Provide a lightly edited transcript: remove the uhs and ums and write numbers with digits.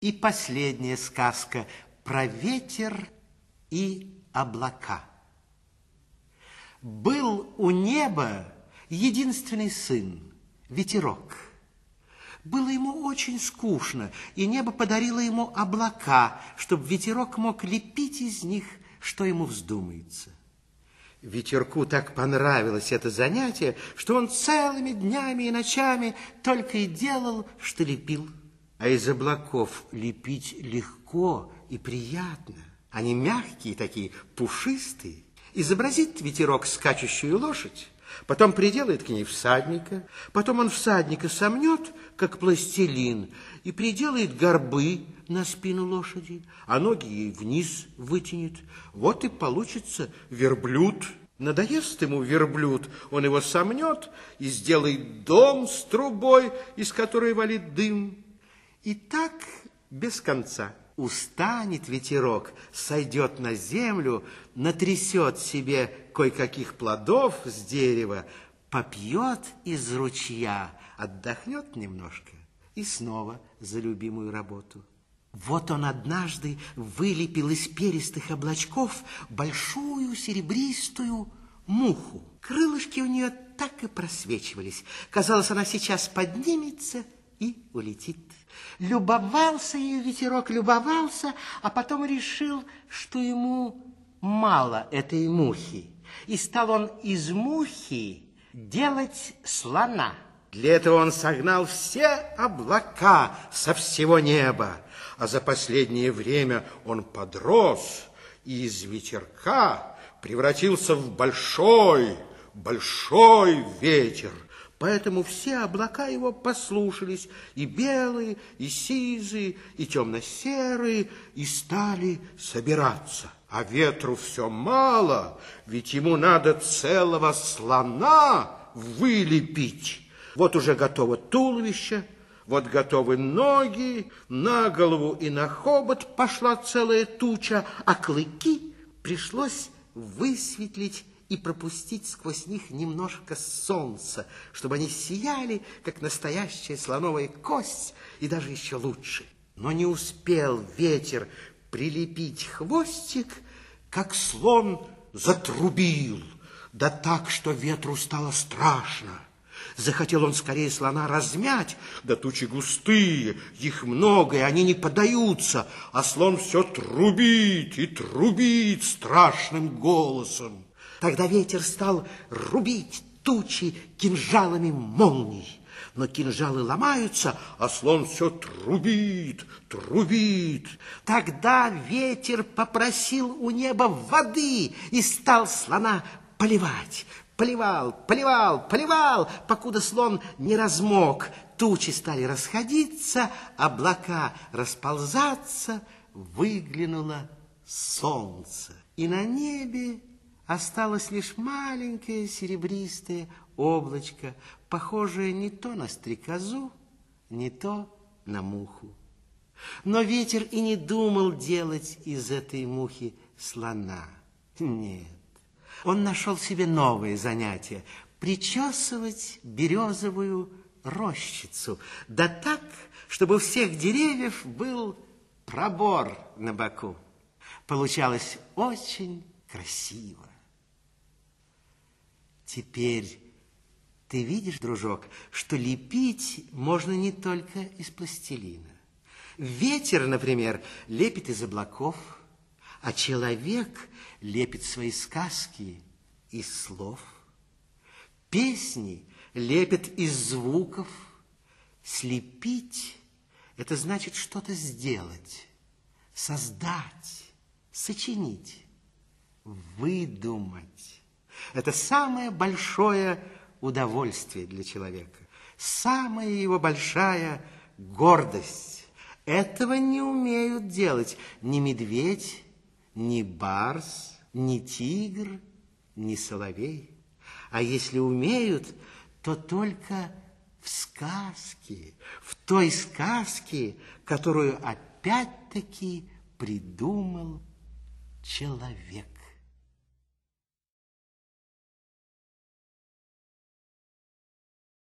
И последняя сказка про ветер и облака. Был у неба единственный сын, ветерок. Было ему очень скучно, и небо подарило ему облака, чтобы ветерок мог лепить из них, что ему вздумается. Ветерку так понравилось это занятие, что он целыми днями и ночами только и делал, что лепил. А из облаков лепить легко и приятно. Они мягкие такие, пушистые. Изобразит ветерок скачущую лошадь, потом приделает к ней всадника, потом он всадника сомнет, как пластилин, и приделает горбы на спину лошади, а ноги ей вниз вытянет. Вот и получится верблюд. Надоест ему верблюд, он его сомнет и сделает дом с трубой, из которой валит дым. И так без конца. Устанет ветерок, сойдет на землю, натрясет себе кое-каких плодов с дерева, попьет из ручья, отдохнет немножко и снова за любимую работу. Вот он однажды вылепил из перистых облачков большую серебристую муху. Крылышки у нее так и просвечивались. Казалось, она сейчас поднимется и улетит. Любовался ею ветерок, любовался, а потом решил, что ему мало этой мухи. И стал он из мухи делать слона. Для этого он согнал все облака со всего неба. А за последнее время он подрос и из ветерка превратился в большой ветер. Поэтому все облака его послушались, и белые, и сизые, и темно-серые, и стали собираться. А ветру все мало, ведь ему надо целого слона вылепить. Вот уже готово туловище, вот готовы ноги, на голову и на хобот пошла целая туча, а клыки пришлось высветлить и пропустить сквозь них немножко солнца, чтобы они сияли, как настоящая слоновая кость, и даже еще лучше. Но не успел ветер прилепить хвостик, как слон затрубил, да так, что ветру стало страшно. Захотел он скорее слона размять, да тучи густые, их много, и они не поддаются, а слон все трубит и трубит страшным голосом. Тогда ветер стал рубить тучи кинжалами молний. Но кинжалы ломаются, а слон все трубит. Тогда ветер попросил у неба воды и стал слона поливать. Поливал, покуда слон не размок. Тучи стали расходиться, облака расползаться, выглянуло солнце. И на небе осталось лишь маленькое серебристое облачко, похожее не то на стрекозу, не то на муху. Но ветер и не думал делать из этой мухи слона. Нет, он нашел себе новое занятие – причесывать березовую рощицу, да так, чтобы у всех деревьев был пробор на боку. Получалось очень красиво. Теперь ты видишь, дружок, что лепить можно не только из пластилина. Ветер, например, лепит из облаков, а человек лепит свои сказки из слов. Песни лепят из звуков. Слепить – это значит что-то сделать, создать, сочинить, выдумать. Это самое большое удовольствие для человека, самая его большая гордость. Этого не умеют делать ни медведь, ни барс, ни тигр, ни соловей. А если умеют, то только в сказке, в той сказке, которую опять-таки придумал человек.